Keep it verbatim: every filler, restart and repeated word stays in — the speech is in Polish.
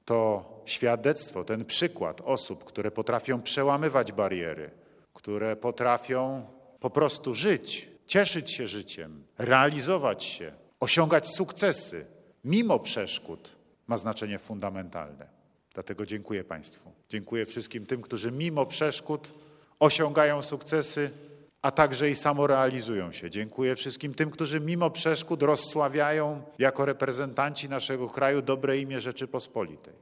To świadectwo, ten przykład osób, które potrafią przełamywać bariery, które potrafią po prostu żyć, cieszyć się życiem, realizować się, osiągać sukcesy mimo przeszkód, ma znaczenie fundamentalne. Dlatego dziękuję Państwu. Dziękuję wszystkim tym, którzy mimo przeszkód osiągają sukcesy, a także i samorealizują się. Dziękuję wszystkim tym, którzy mimo przeszkód rozsławiają jako reprezentanci naszego kraju dobre imię Rzeczypospolitej.